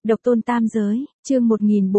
Độc tôn tam giới, chương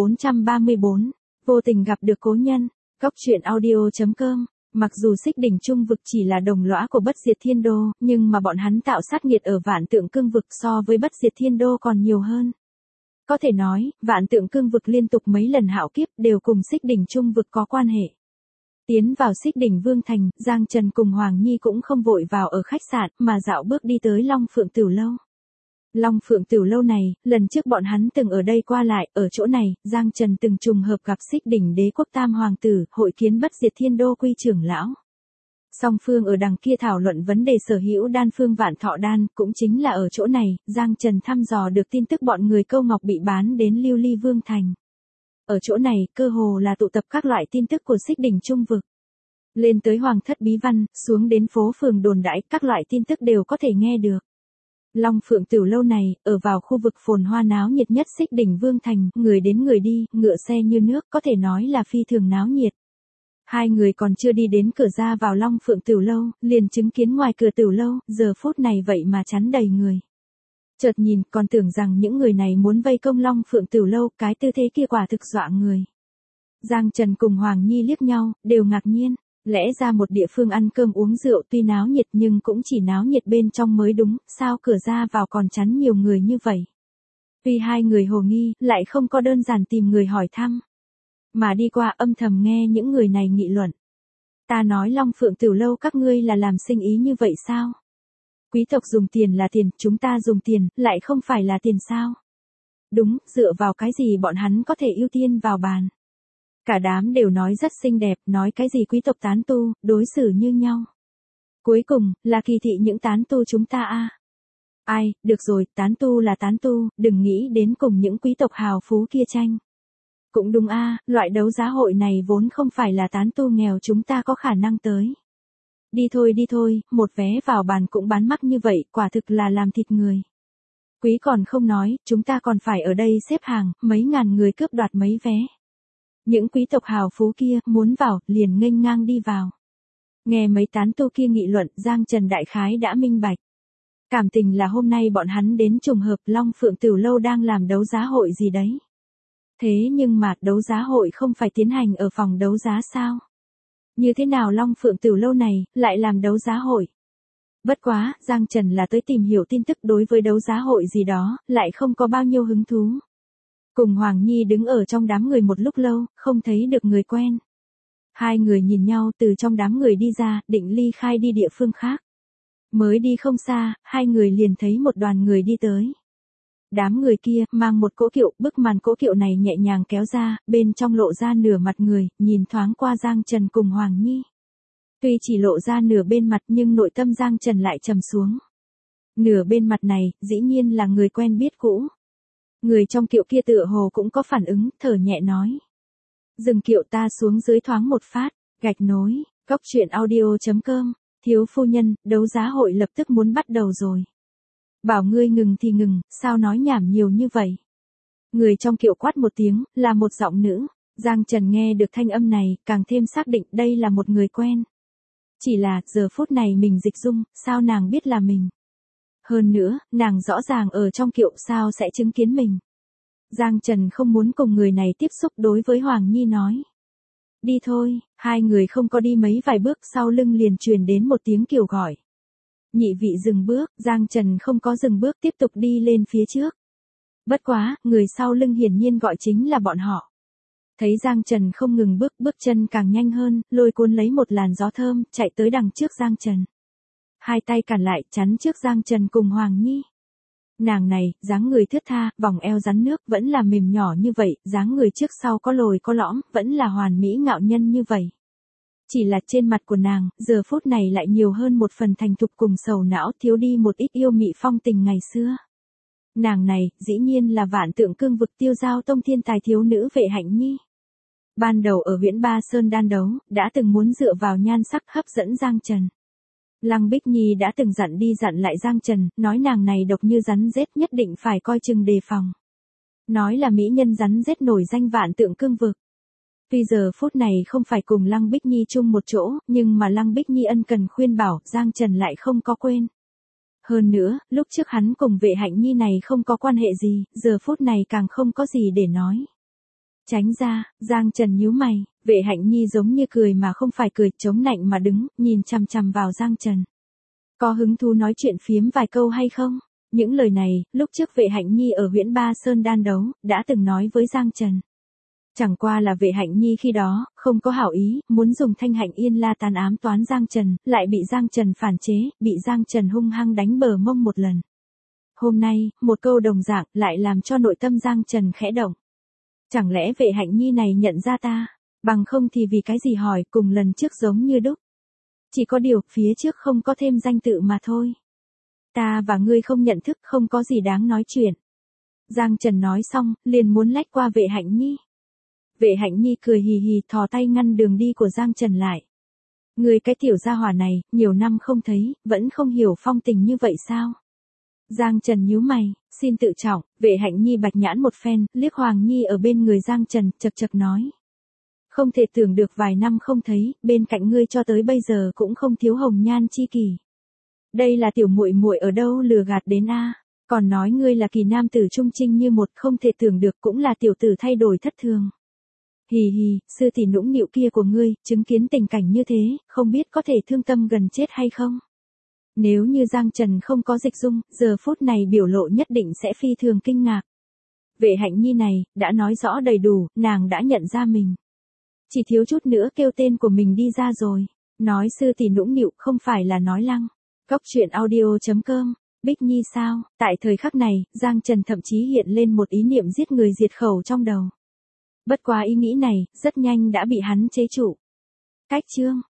1434, vô tình gặp được cố nhân, góc truyện audio.com. Mặc dù xích đỉnh trung vực chỉ là đồng lõa của bất diệt thiên đô, nhưng mà bọn hắn tạo sát nghiệt ở vạn tượng cương vực so với bất diệt thiên đô còn nhiều hơn. Có thể nói, vạn tượng cương vực liên tục mấy lần hạo kiếp đều cùng xích đỉnh trung vực có quan hệ. Tiến vào xích đỉnh vương thành, Giang Trần cùng Hoàng Nhi cũng không vội vào ở khách sạn mà dạo bước đi tới Long Phượng Tửu Lâu. Long Phượng Tửu Lâu này, lần trước bọn hắn từng ở đây qua lại, ở chỗ này, Giang Trần từng trùng hợp gặp xích đỉnh đế quốc tam hoàng tử, hội kiến bất diệt thiên đô quy trưởng lão. Song phương ở đằng kia thảo luận vấn đề sở hữu đan phương vạn thọ đan, cũng chính là ở chỗ này, Giang Trần thăm dò được tin tức bọn người câu ngọc bị bán đến Lưu Ly Vương thành. Ở chỗ này, cơ hồ là tụ tập các loại tin tức của xích đỉnh trung vực. Lên tới hoàng thất bí văn, xuống đến phố phường đồn đãi, các loại tin tức đều có thể nghe được. Long Phượng Tửu Lâu này, ở vào khu vực phồn hoa náo nhiệt nhất xích đỉnh vương thành, người đến người đi, ngựa xe như nước, có thể nói là phi thường náo nhiệt. Hai người còn chưa đi đến cửa ra vào Long Phượng Tửu Lâu, liền chứng kiến ngoài cửa Tửu Lâu, giờ phút này vậy mà chắn đầy người. Chợt nhìn, còn tưởng rằng những người này muốn vây công Long Phượng Tửu Lâu, cái tư thế kia quả thực dọa người. Giang Trần cùng Hoàng Nhi liếc nhau, đều ngạc nhiên. Lẽ ra một địa phương ăn cơm uống rượu tuy náo nhiệt nhưng cũng chỉ náo nhiệt bên trong mới đúng, sao cửa ra vào còn chắn nhiều người như vậy. Tuy hai người hồ nghi, lại không có đơn giản tìm người hỏi thăm. Mà đi qua âm thầm nghe những người này nghị luận. Ta nói Long Phượng Tửu Lâu các ngươi là làm sinh ý như vậy sao? Quý tộc dùng tiền là tiền, chúng ta dùng tiền, lại không phải là tiền sao? Đúng, dựa vào cái gì bọn hắn có thể ưu tiên vào bàn? Cả đám đều nói rất xinh đẹp, nói cái gì quý tộc tán tu, đối xử như nhau. Cuối cùng, là kỳ thị những tán tu chúng ta a. Ai, được rồi, tán tu là tán tu, đừng nghĩ đến cùng những quý tộc hào phú kia tranh. Cũng đúng a, loại đấu giá hội này vốn không phải là tán tu nghèo chúng ta có khả năng tới. Đi thôi, một vé vào bàn cũng bán mắc như vậy, quả thực là làm thịt người. Quý còn không nói, chúng ta còn phải ở đây xếp hàng, mấy ngàn người cướp đoạt mấy vé. Những quý tộc hào phú kia, muốn vào, liền nghênh ngang đi vào. Nghe mấy tán tu kia nghị luận, Giang Trần đại khái đã minh bạch. Cảm tình là hôm nay bọn hắn đến trùng hợp Long Phượng Tửu Lâu đang làm đấu giá hội gì đấy. Thế nhưng mà, đấu giá hội không phải tiến hành ở phòng đấu giá sao? Như thế nào Long Phượng Tửu Lâu này, lại làm đấu giá hội? Bất quá, Giang Trần là tới tìm hiểu tin tức đối với đấu giá hội gì đó, lại không có bao nhiêu hứng thú. Cùng Hoàng Nhi đứng ở trong đám người một lúc lâu, không thấy được người quen. Hai người nhìn nhau từ trong đám người đi ra, định ly khai đi địa phương khác. Mới đi không xa, hai người liền thấy một đoàn người đi tới. Đám người kia, mang một cỗ kiệu, bức màn cỗ kiệu này nhẹ nhàng kéo ra, bên trong lộ ra nửa mặt người, nhìn thoáng qua Giang Trần cùng Hoàng Nhi. Tuy chỉ lộ ra nửa bên mặt nhưng nội tâm Giang Trần lại trầm xuống. Nửa bên mặt này, dĩ nhiên là người quen biết cũ. Người trong kiệu kia tựa hồ cũng có phản ứng, thở nhẹ nói. Dừng kiệu ta xuống dưới thoáng một phát, gạch nối, góc truyện audio.com, thiếu phu nhân, đấu giá hội lập tức muốn bắt đầu rồi. Bảo ngươi ngừng thì ngừng, sao nói nhảm nhiều như vậy? Người trong kiệu quát một tiếng, là một giọng nữ. Giang Trần nghe được thanh âm này, càng thêm xác định đây là một người quen. Chỉ là, giờ phút này mình dịch dung, sao nàng biết là mình? Hơn nữa, nàng rõ ràng ở trong kiệu sao sẽ chứng kiến mình. Giang Trần không muốn cùng người này tiếp xúc đối với Hoàng Nhi nói. Đi thôi, hai người không có đi mấy vài bước sau lưng liền truyền đến một tiếng kêu gọi. Nhị vị dừng bước, Giang Trần không có dừng bước tiếp tục đi lên phía trước. Bất quá, người sau lưng hiển nhiên gọi chính là bọn họ. Thấy Giang Trần không ngừng bước chân càng nhanh hơn, lôi cuốn lấy một làn gió thơm, chạy tới đằng trước Giang Trần. Hai tay cản lại, chắn trước Giang Trần cùng Hoàng Nhi. Nàng này, dáng người thướt tha, vòng eo rắn nước, vẫn là mềm nhỏ như vậy, dáng người trước sau có lồi có lõm, vẫn là hoàn mỹ ngạo nhân như vậy. Chỉ là trên mặt của nàng, giờ phút này lại nhiều hơn một phần thành thục cùng sầu não, thiếu đi một ít yêu mị phong tình ngày xưa. Nàng này, dĩ nhiên là vạn tượng cương vực Tiêu Giao Tông thiên tài thiếu nữ Vệ Hạnh Nhi. Ban đầu ở Huyễn Ba Sơn đan đấu, đã từng muốn dựa vào nhan sắc hấp dẫn Giang Trần. Lăng Bích Nhi đã từng dặn đi dặn lại Giang Trần, nói nàng này độc như rắn rết nhất định phải coi chừng đề phòng. Nói là mỹ nhân rắn rết nổi danh vạn tượng cương vực. Tuy giờ phút này không phải cùng Lăng Bích Nhi chung một chỗ, nhưng mà Lăng Bích Nhi ân cần khuyên bảo, Giang Trần lại không có quên. Hơn nữa, lúc trước hắn cùng Vệ Hạnh Nhi này không có quan hệ gì, giờ phút này càng không có gì để nói. Tránh ra, Giang Trần nhíu mày, Vệ Hạnh Nhi giống như cười mà không phải cười, chống nạnh mà đứng, nhìn chằm chằm vào Giang Trần. Có hứng thú nói chuyện phiếm vài câu hay không? Những lời này, lúc trước Vệ Hạnh Nhi ở Huyễn Ba Sơn đan đấu, đã từng nói với Giang Trần. Chẳng qua là Vệ Hạnh Nhi khi đó, không có hảo ý, muốn dùng Thanh Hạnh Yên La tàn ám toán Giang Trần, lại bị Giang Trần phản chế, bị Giang Trần hung hăng đánh bờ mông một lần. Hôm nay, một câu đồng dạng, lại làm cho nội tâm Giang Trần khẽ động. Chẳng lẽ Vệ Hạnh Nhi này nhận ra ta, bằng không thì vì cái gì hỏi, cùng lần trước giống như đúc. Chỉ có điều, phía trước không có thêm danh tự mà thôi. Ta và ngươi không nhận thức, không có gì đáng nói chuyện. Giang Trần nói xong, liền muốn lách qua Vệ Hạnh Nhi. Vệ Hạnh Nhi cười hì hì thò tay ngăn đường đi của Giang Trần lại. Ngươi cái tiểu gia hỏa này, nhiều năm không thấy, vẫn không hiểu phong tình như vậy sao? Giang Trần nhíu mày, xin tự trọng, Vệ Hạnh Nhi bạch nhãn một phen, liếc Hoàng Nhi ở bên người Giang Trần, chật chật nói. Không thể tưởng được vài năm không thấy, bên cạnh ngươi cho tới bây giờ cũng không thiếu hồng nhan chi kỳ. Đây là tiểu muội muội ở đâu lừa gạt đến a? Còn nói ngươi là kỳ nam tử trung trinh như một, không thể tưởng được cũng là tiểu tử thay đổi thất thường. Hì hì, sư tỷ nũng nịu kia của ngươi, chứng kiến tình cảnh như thế, không biết có thể thương tâm gần chết hay không? Nếu như Giang Trần không có dịch dung, giờ phút này biểu lộ nhất định sẽ phi thường kinh ngạc. Vệ Hạnh Nhi này, đã nói rõ đầy đủ, nàng đã nhận ra mình. Chỉ thiếu chút nữa kêu tên của mình đi ra rồi. Nói sư tỷ nũng nịu không phải là nói lăng. Góc truyện audio.com, Bích Nhi sao? Tại thời khắc này, Giang Trần thậm chí hiện lên một ý niệm giết người diệt khẩu trong đầu. Bất quá ý nghĩ này, rất nhanh đã bị hắn chế trụ. Cách chương.